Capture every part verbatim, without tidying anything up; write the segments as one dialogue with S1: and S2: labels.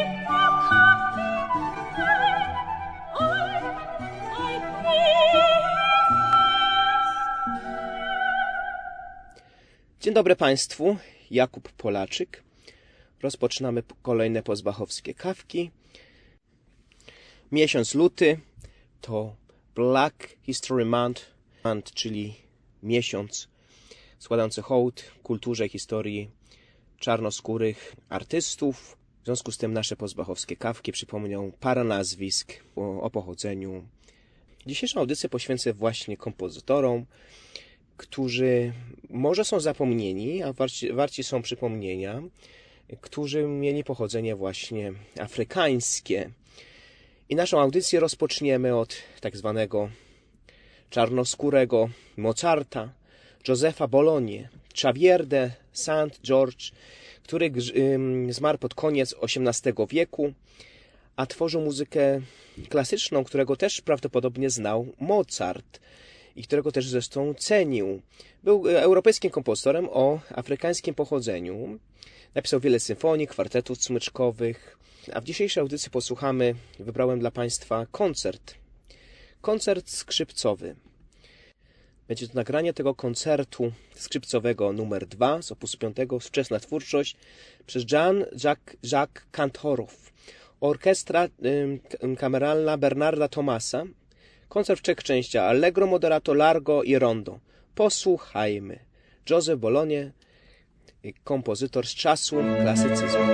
S1: Dzień dobry Państwu, Jakub Polaczyk. Rozpoczynamy kolejne pozbachowskie kawki. Miesiąc luty to Black History Month, month, czyli miesiąc składający hołd kulturze i historii czarnoskórych artystów. W związku z tym nasze pozbachowskie kawki przypomnią parę nazwisk o, o pochodzeniu. Dzisiejszą audycję poświęcę właśnie kompozytorom, którzy może są zapomnieni, a warci, warci są przypomnienia, którzy mieli pochodzenie właśnie afrykańskie. I naszą audycję rozpoczniemy od tak zwanego czarnoskórego Mozarta, Józefa Bologne, Xavier de Saint-Georges, który zmarł pod koniec osiemnastego wieku, a tworzył muzykę klasyczną, którego też prawdopodobnie znał Mozart i którego też zresztą cenił. Był europejskim kompozytorem o afrykańskim pochodzeniu. Napisał wiele symfonii, kwartetów smyczkowych. A w dzisiejszej audycji posłuchamy, wybrałem dla Państwa koncert. Koncert skrzypcowy. Będzie to nagranie tego koncertu skrzypcowego numer dwa z opusu piątego, Wczesna twórczość, przez Jean-Jacques Jacques Cantorow. Orkiestra y, kameralna Bernarda Thomasa. Koncert w trzech częściach: Allegro, Moderato, Largo i Rondo. Posłuchajmy. Józef Bologne, kompozytor z czasu klasycyzmu.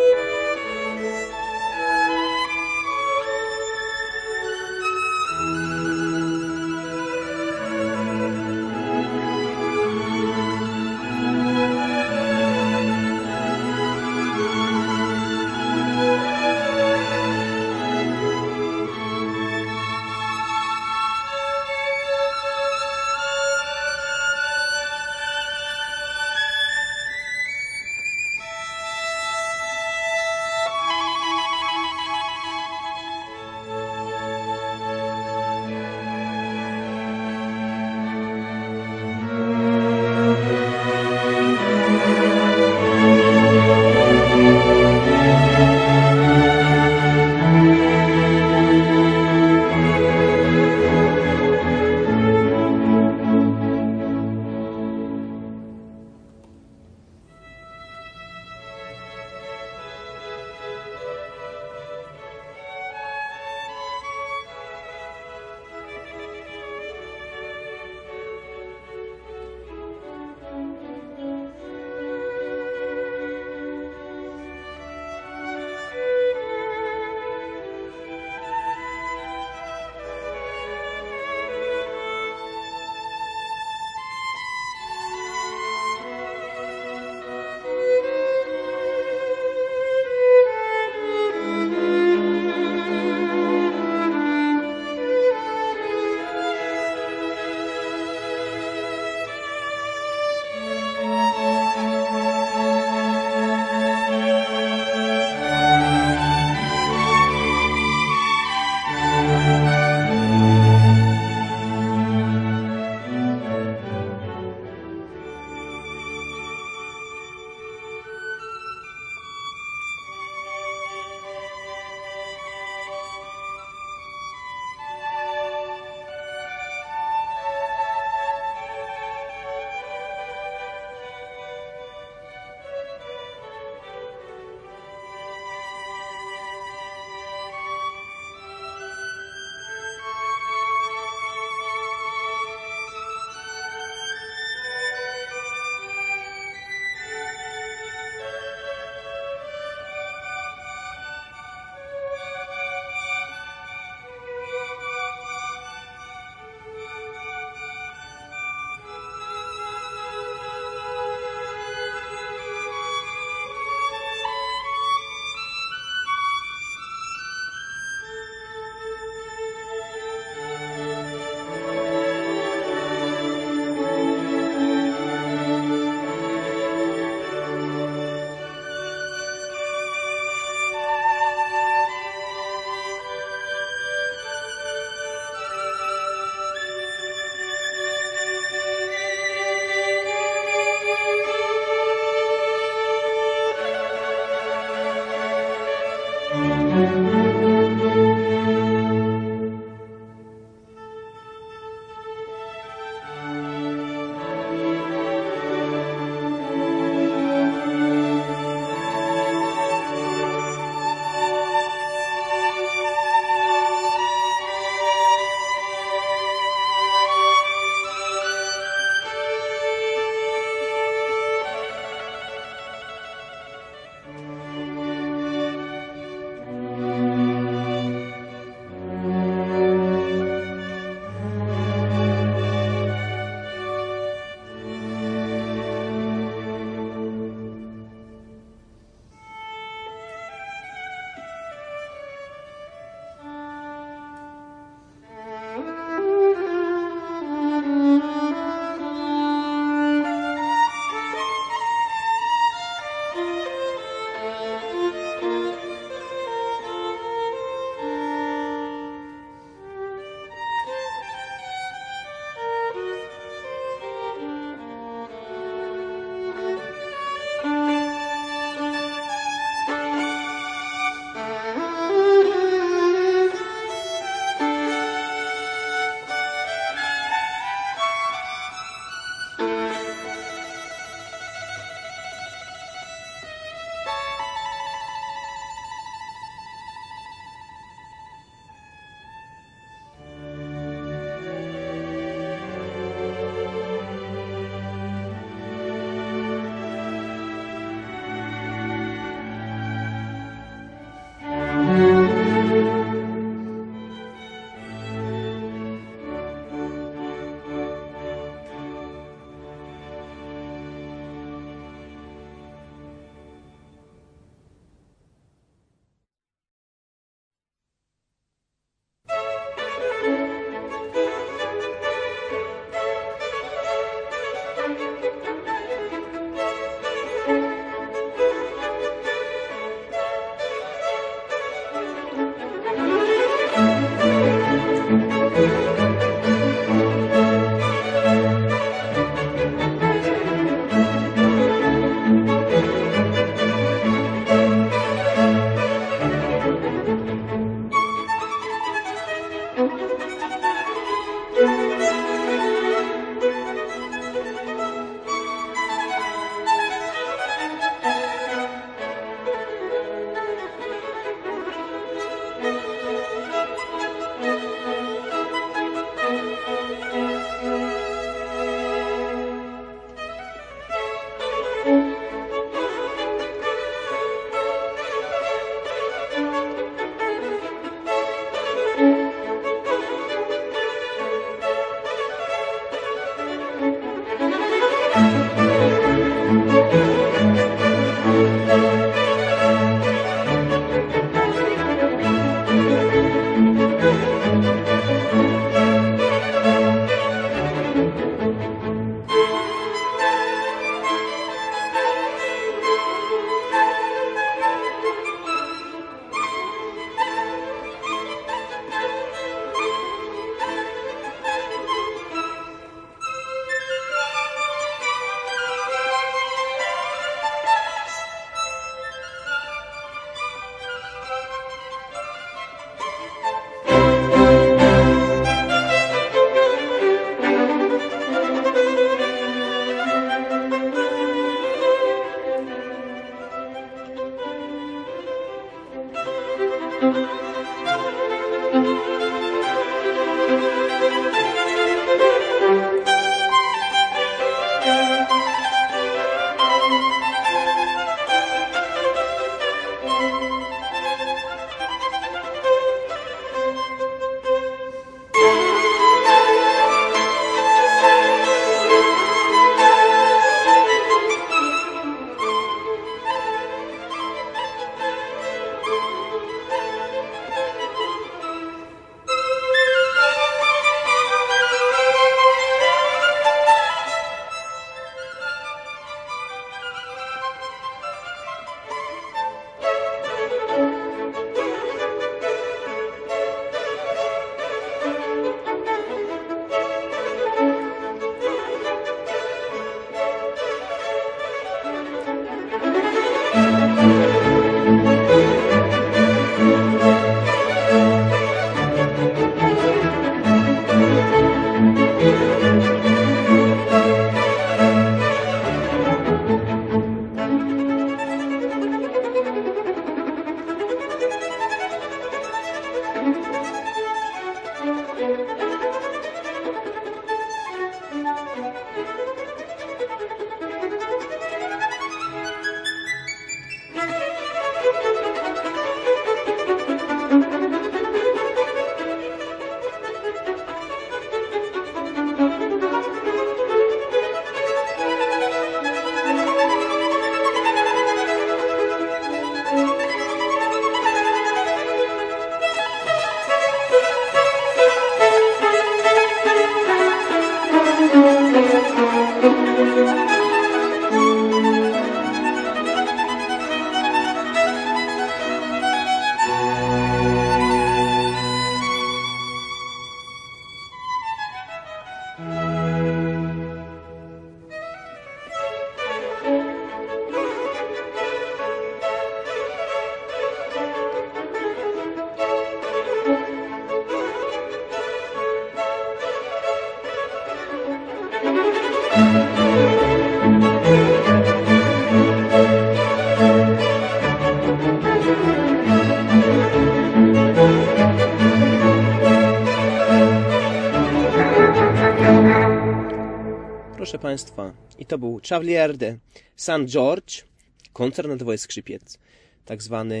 S1: Proszę Państwa, i to był Chevalier de Saint George, koncert na dwoje skrzypiec, tak zwany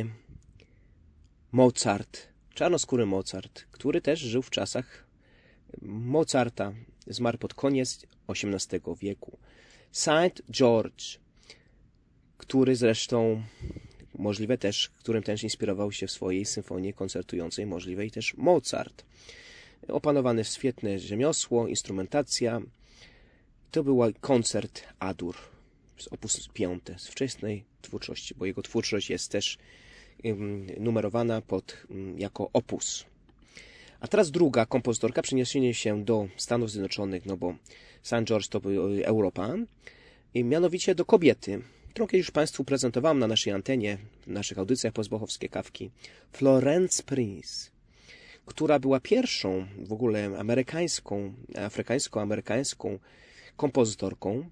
S1: Mozart, czarnoskóry Mozart, który też żył w czasach Mozarta, zmarł pod koniec osiemnastego wieku. Saint George, który zresztą możliwe też, którym też inspirował się w swojej symfonii koncertującej, możliwe i też Mozart. Opanowany świetne rzemiosło, instrumentacja. To był koncert A-dur z opus piąte, z wczesnej twórczości, bo jego twórczość jest też um, numerowana pod, um, jako opus. A teraz druga kompozytorka, przeniesienie się do Stanów Zjednoczonych, no bo Saint George to był Europa, i mianowicie do kobiety, którą kiedyś już Państwu prezentowałem na naszej antenie, w naszych audycjach pozbochowskie kawki, Florence Prince, która była pierwszą w ogóle amerykańską, afrykańsko-amerykańską kompozytorką,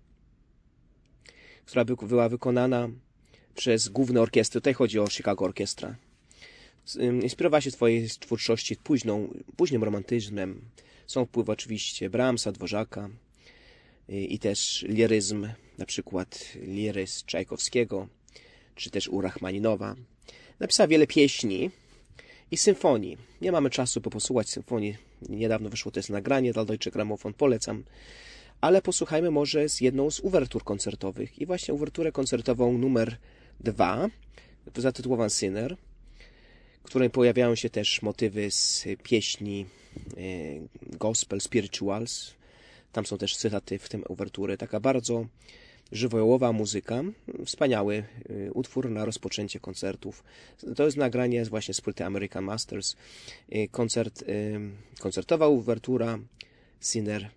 S1: która była wykonana przez główne orkiestry. Tutaj chodzi o Chicago Orchestra. Inspirowała się w swojej twórczości późną, późnym romantyzmem. Są wpływy oczywiście Brahmsa, Dworzaka i, i też liryzm, na przykład liryzm Czajkowskiego, czy też u Rachmaninowa. Napisała wiele pieśni i symfonii. Nie mamy czasu, by posłuchać symfonii. Niedawno wyszło to jest nagranie dla Deutsche Grammophon, polecam. Ale posłuchajmy może z jedną z uwertur koncertowych. I właśnie uwerturę koncertową numer dwa, zatytułowaną Sinner, w której pojawiają się też motywy z pieśni gospel, spirituals. Tam są też cytaty w tym uwertury. Taka bardzo żywiołowa muzyka. Wspaniały utwór na rozpoczęcie koncertów. To jest nagranie właśnie z płyty American Masters. Koncert, koncertowa uwertura Sinner,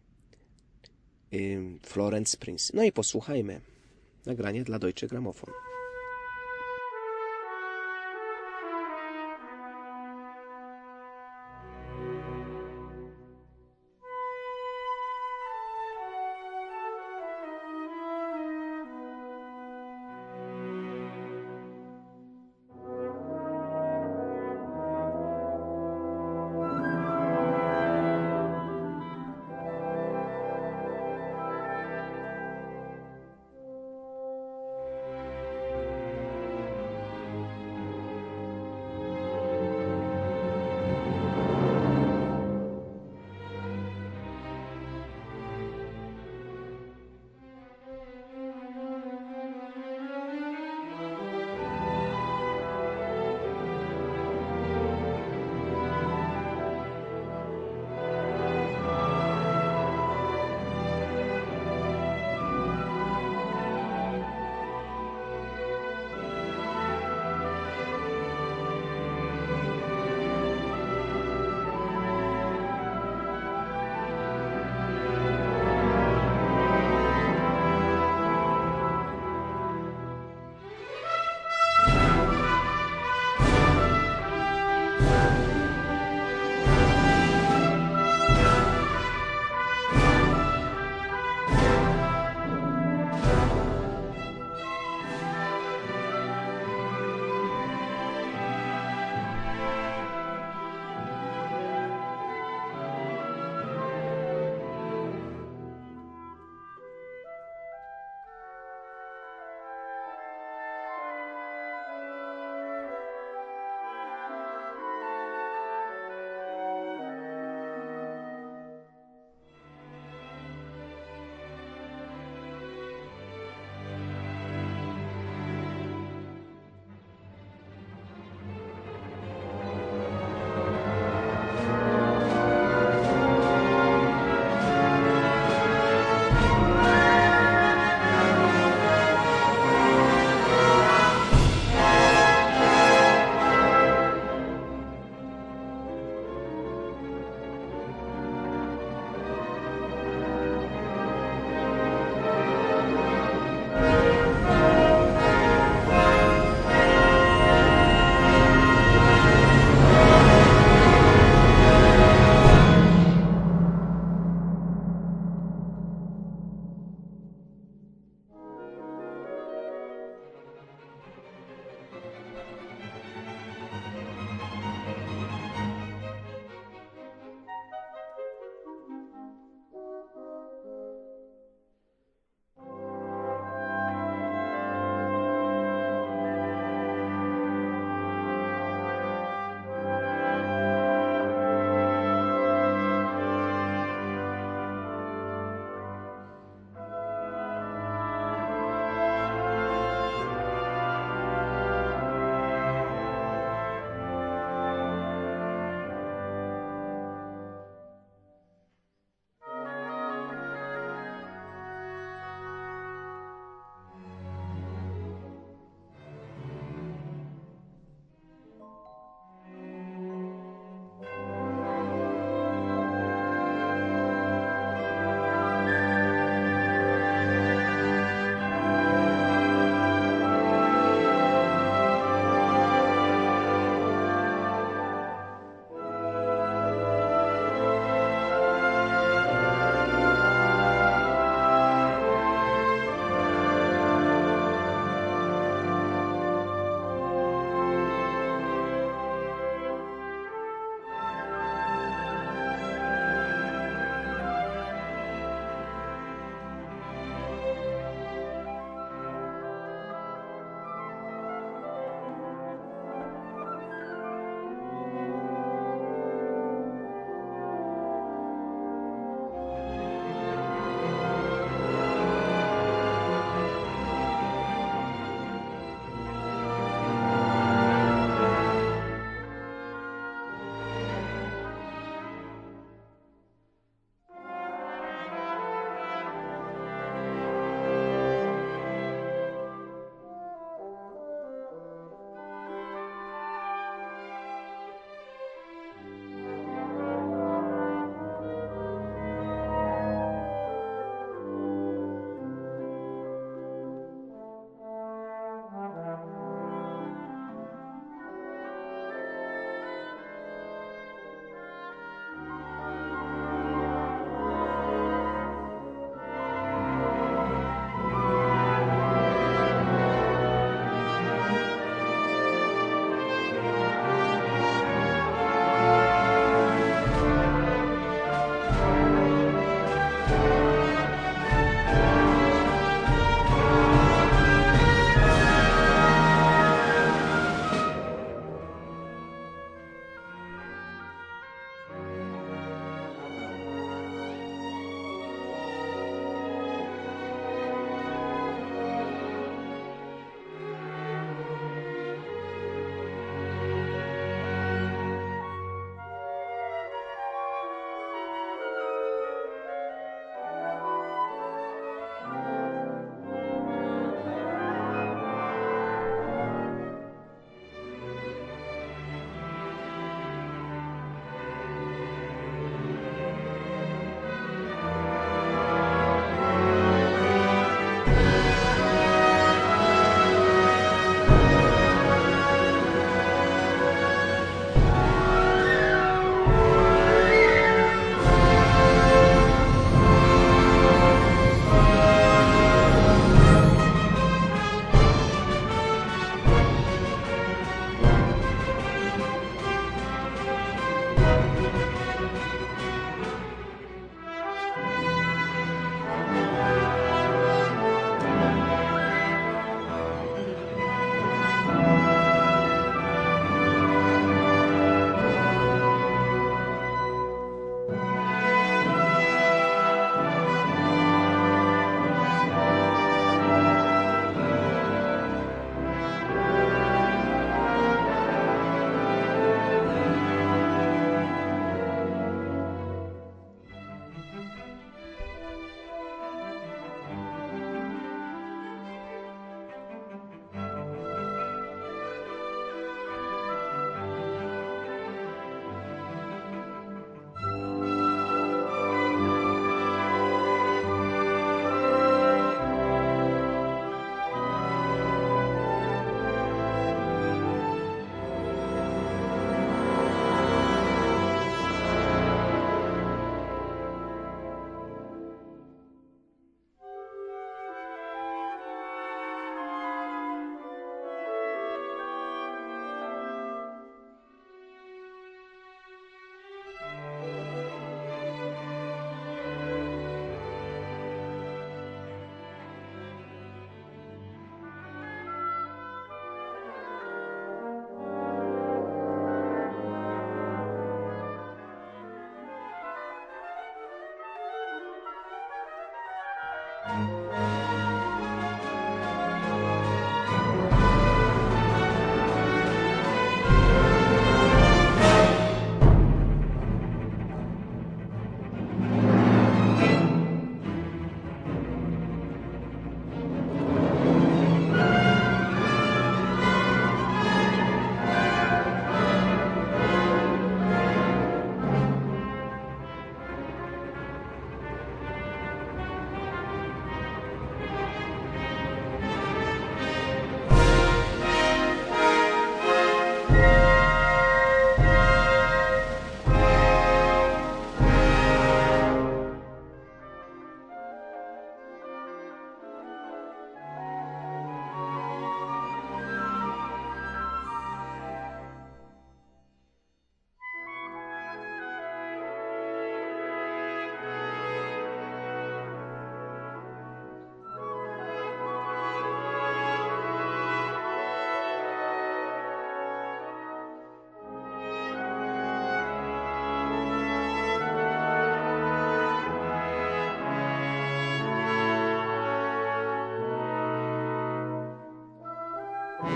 S1: Florence Prince. No i posłuchajmy nagranie dla Deutsche Grammophon.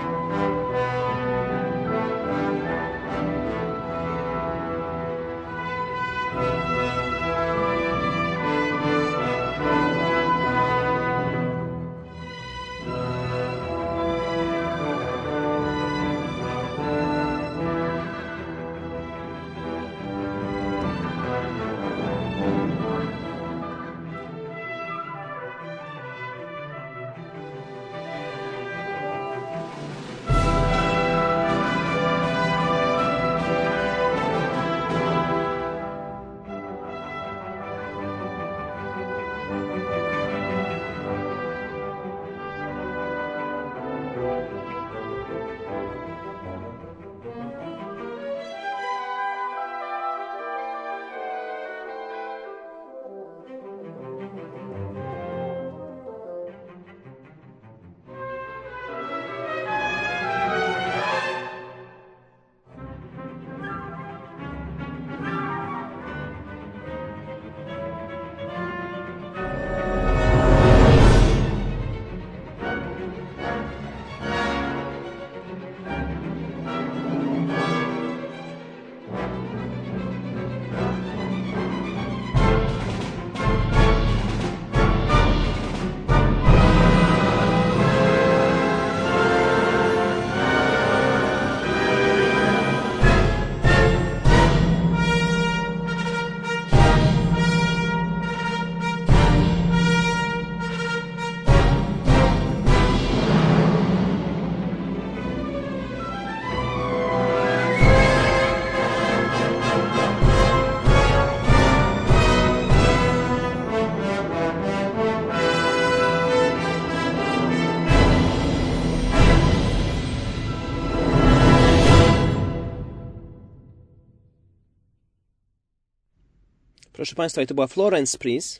S1: Proszę Państwa, i to była Florence Price,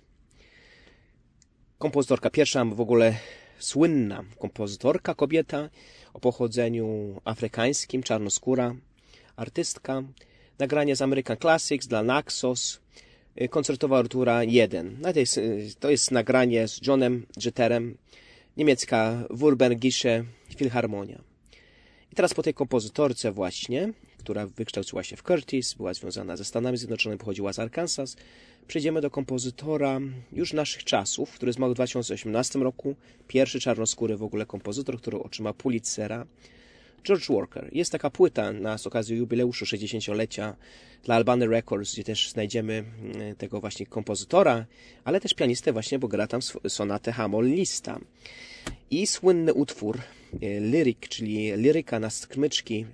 S1: kompozytorka, pierwsza w ogóle słynna kompozytorka, kobieta o pochodzeniu afrykańskim, czarnoskóra, artystka. Nagranie z American Classics dla Naxos, koncertowa Artura jeden. No to, jest, to jest nagranie z Johnem Jetterem, niemiecka Wurmbergische Philharmonia. I teraz po tej kompozytorce właśnie, która wykształciła się w Curtis, była związana ze Stanami Zjednoczonymi, pochodziła z Arkansas, przejdziemy do kompozytora już naszych czasów, który zmarł w dwa tysiące osiemnastym roku. Pierwszy czarnoskóry w ogóle kompozytor, który otrzymał Pulitzera. George Walker. Jest taka płyta na z okazji jubileuszu sześćdziesięciolecia dla Albany Records, gdzie też znajdziemy tego właśnie kompozytora, ale też pianistę właśnie, bo gra tam sonatę Hammol Lista. I słynny utwór Lyric, czyli liryka na smyczki,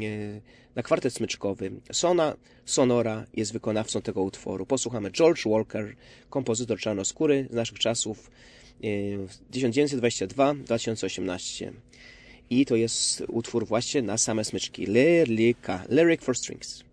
S1: na kwartet smyczkowy. Sona Sonora jest wykonawcą tego utworu. Posłuchamy. George Walker, kompozytor czarnoskóry z naszych czasów, tysiąc dziewięćset dwadzieścia dwa do dwa tysiące osiemnastego. I to jest utwór właśnie na same smyczki. Lyrica, Lyric for Strings.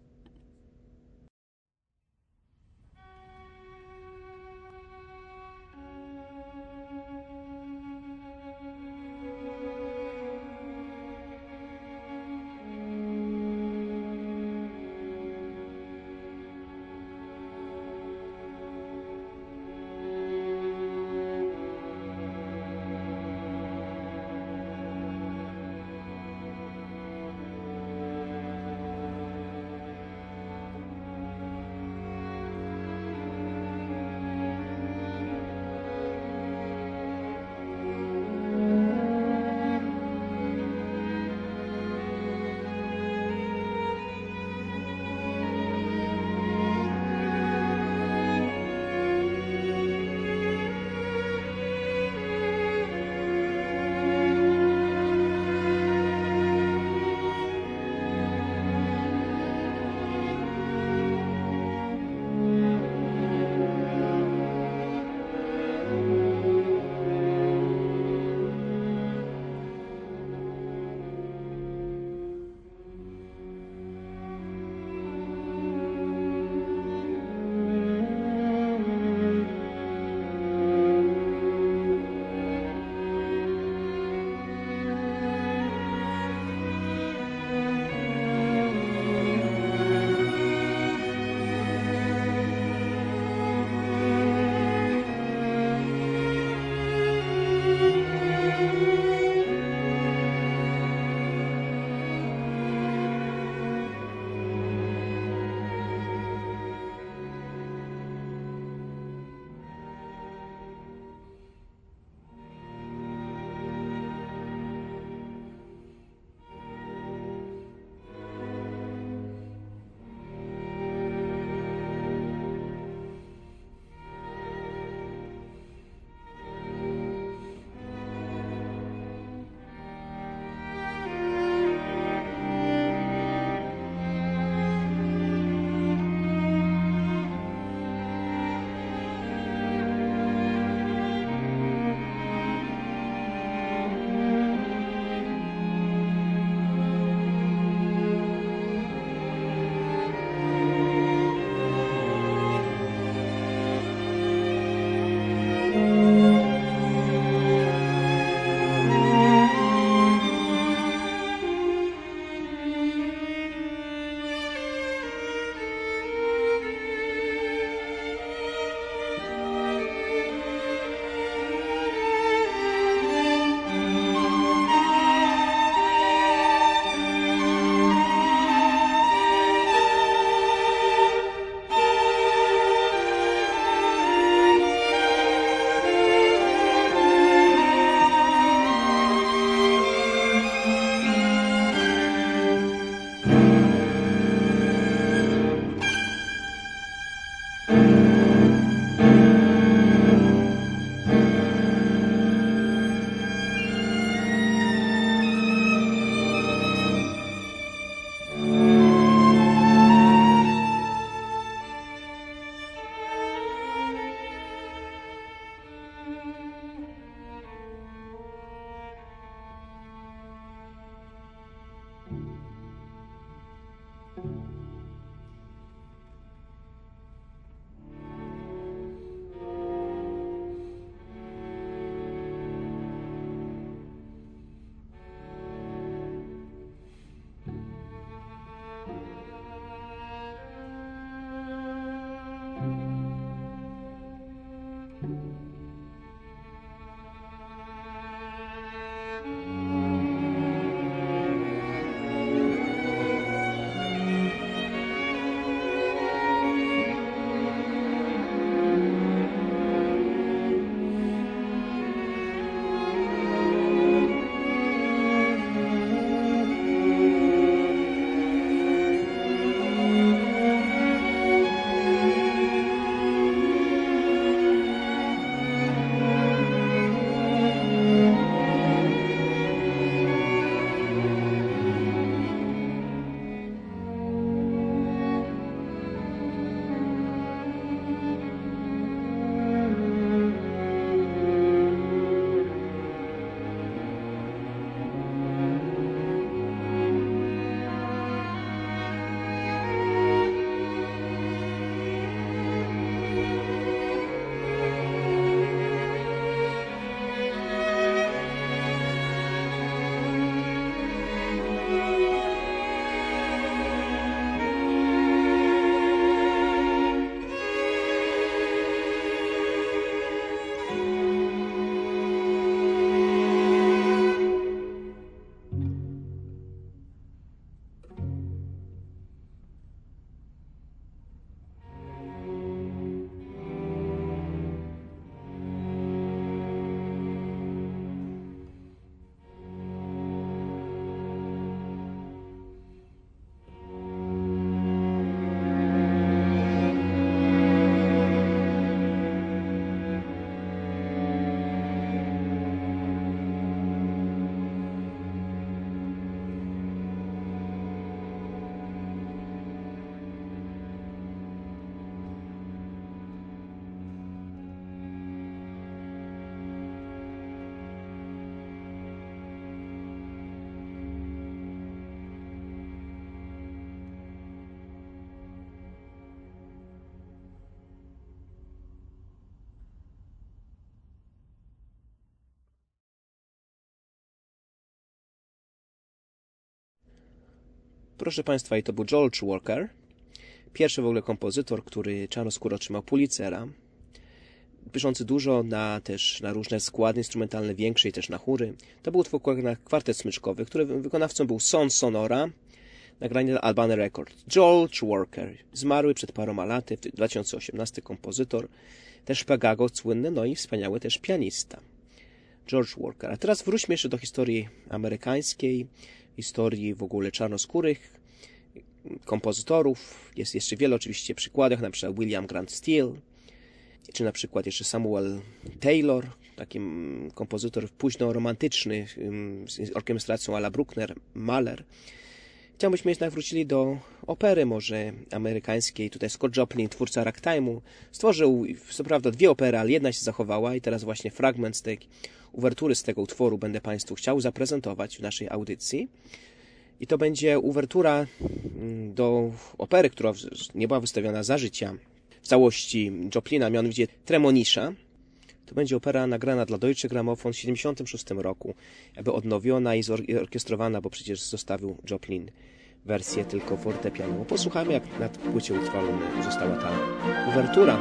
S1: Proszę Państwa, i to był George Walker, pierwszy w ogóle kompozytor, który czarnoskóry otrzymał Pulitzera, piszący dużo na, też na różne składy instrumentalne, większe i też na chóry. To był utwór na kwartet smyczkowy, który wykonawcą był Son Sonora, nagranie Albany Record. George Walker, zmarły przed paroma laty, dwa tysiące osiemnasty kompozytor, też pedago słynny, no i wspaniały też pianista. George Walker. A teraz wróćmy jeszcze do historii amerykańskiej, historii w ogóle czarnoskórych kompozytorów. Jest jeszcze wiele oczywiście przykładów, na przykład William Grant Steele, czy na przykład jeszcze Samuel Taylor, taki kompozytor późno-romantyczny z orkiestracją a la Bruckner, Mahler. Chciałbym, byśmy jednak wrócili do opery może amerykańskiej. Tutaj Scott Joplin, twórca ragtime'u, stworzył co prawda dwie opery, ale jedna się zachowała i teraz właśnie fragment z tej uwertury z tego utworu będę Państwu chciał zaprezentować w naszej audycji. I to będzie uwertura do opery, która nie była wystawiona za życia w całości Joplina, mianowicie Tremonisza. To będzie opera nagrana dla Deutsche Grammophon w tysiąc dziewięćset siedemdziesiątym szóstym roku, jakby odnowiona i zorkiestrowana, bo przecież zostawił Joplin wersję tylko fortepianową. Posłuchajmy, jak na płycie utrwalona została ta uwertura.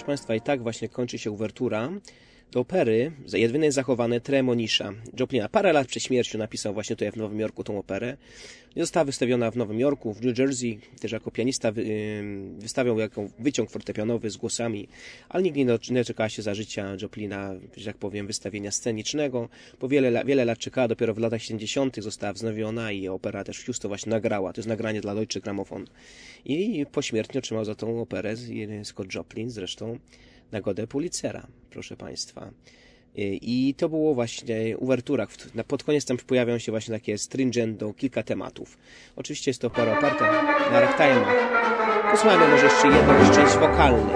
S1: Państwa, i tak właśnie kończy się uwertura do opery, jedynej zachowane, Tremonisza Joplina. Parę lat przed śmiercią napisał właśnie tutaj w Nowym Jorku tą operę. Została wystawiona w Nowym Jorku, w New Jersey. Też jako pianista wystawiał jako wyciąg fortepianowy z głosami, ale nigdy nie czekała się za życia Joplina, że tak powiem, wystawienia scenicznego. Po wiele, wiele lat czekała, dopiero w latach siedemdziesiątych została wznowiona i opera też w Houston właśnie nagrała. To jest nagranie dla Deutsche Grammophon. I pośmiertnie otrzymał za tą operę Scott Joplin, zresztą nagrodę Pulitzera, proszę Państwa. I to było właśnie uwerturach. Pod koniec tam pojawią się właśnie takie stringendo, kilka tematów. Oczywiście jest to opera oparta na ragtime'ach. Posłuchajmy może jeszcze jedną część wokalną.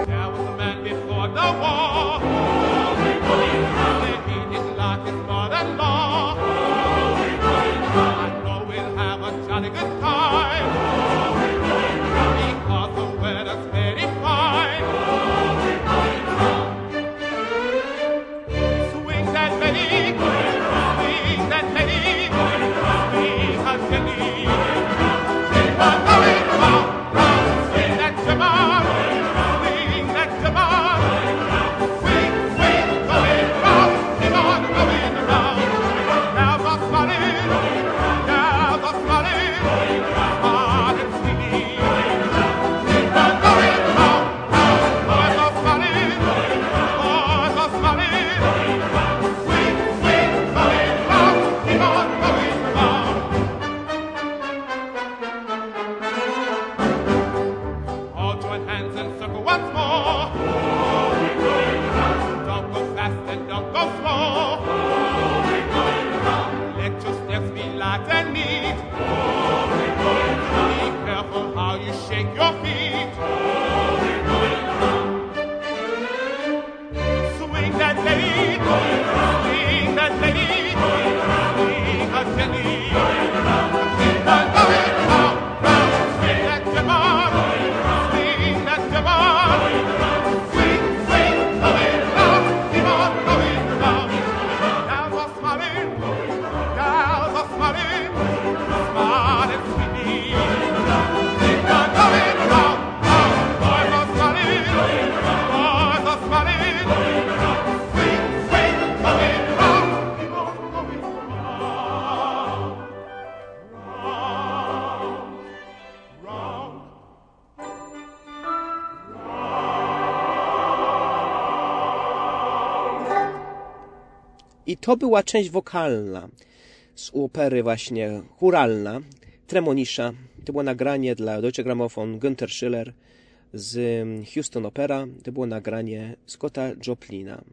S1: I to była część wokalna z opery właśnie chóralna Tremonisza. To było nagranie dla Deutsche Grammophon, Günther Schiller z Houston Opera. To było nagranie Scotta Joplina.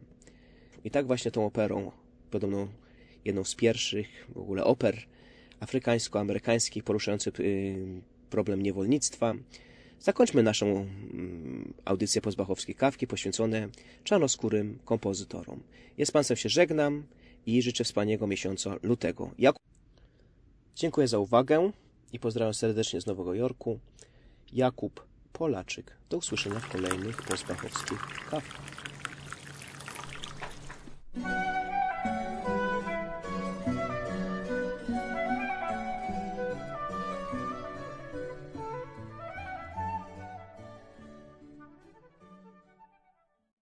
S1: I tak właśnie tą operą, podobno jedną z pierwszych w ogóle oper afrykańsko-amerykańskich poruszających problem niewolnictwa, zakończmy naszą audycję pozbachowskiej kawki poświęcone czarnoskórym kompozytorom. Ja z Państwem się żegnam i życzę wspaniałego miesiąca lutego. Jakub... Dziękuję za uwagę i pozdrawiam serdecznie z Nowego Jorku. Jakub Polaczyk. Do usłyszenia w kolejnych pozbachowskich kawkach.